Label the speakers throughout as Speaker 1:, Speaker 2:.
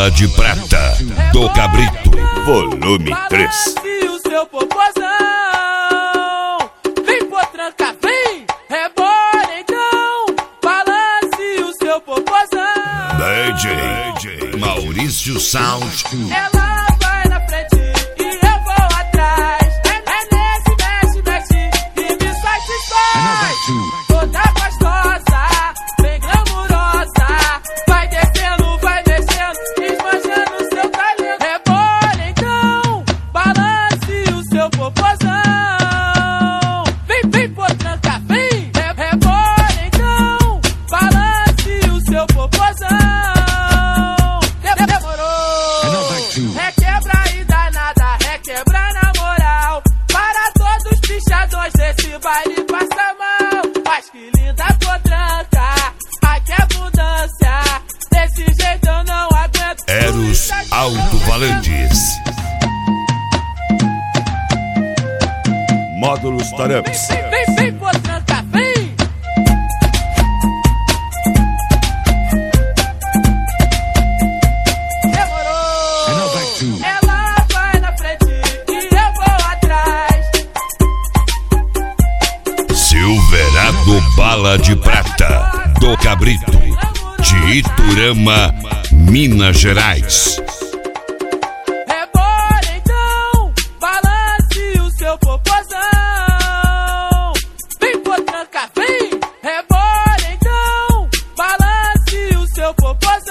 Speaker 1: Bala de Prata do Cabrito, volume 3.
Speaker 2: Balance o seu popozão, vem potranca, vem, rebola então. Balance o seu popozão.
Speaker 1: DJ Maurício Sound.
Speaker 2: Ela vai na frente e eu vou atrás. É nesse, mexe, mexe e me satisfaz. Toda gostosa, bem glamurosa, vai descendo, vai mexendo, esbanjando seu talento. Rebola então, balance o seu popozão. Vem, vem potranca, vem, rebola então, balance o seu popozão. Requebra e danada, requebra na moral. Para todos os pichadões desse baile passa mal. Mas que linda potranca, aqui é abundância. Desse jeito eu não aguento.
Speaker 1: Eros Alto-Valandes. Módulos Taramps.
Speaker 2: Vem, vem potranca, vem. Demorou. Ela vai na frente e eu vou atrás.
Speaker 1: Silverado Bala de Prata do Cabrito, de Iturama, Minas Gerais.
Speaker 2: Rebola então, balance o seu popozão. Vem potranca, vem, rebola então, balance o seu popozão.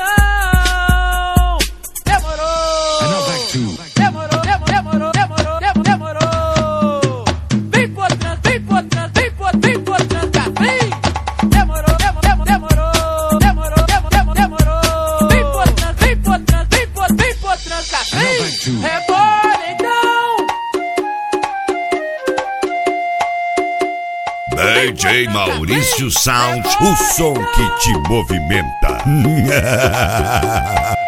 Speaker 2: Demorou. Demorou, demorou, demorou, demorou. Vem potranca, vem potranca, vem potranca, vem. Demorou, demorou, demorou, demorou, demorou. Vem potranca, vem potranca, vem potranca, vem. Rebola então.
Speaker 1: DJ Maurício Sound, o som que te movimenta.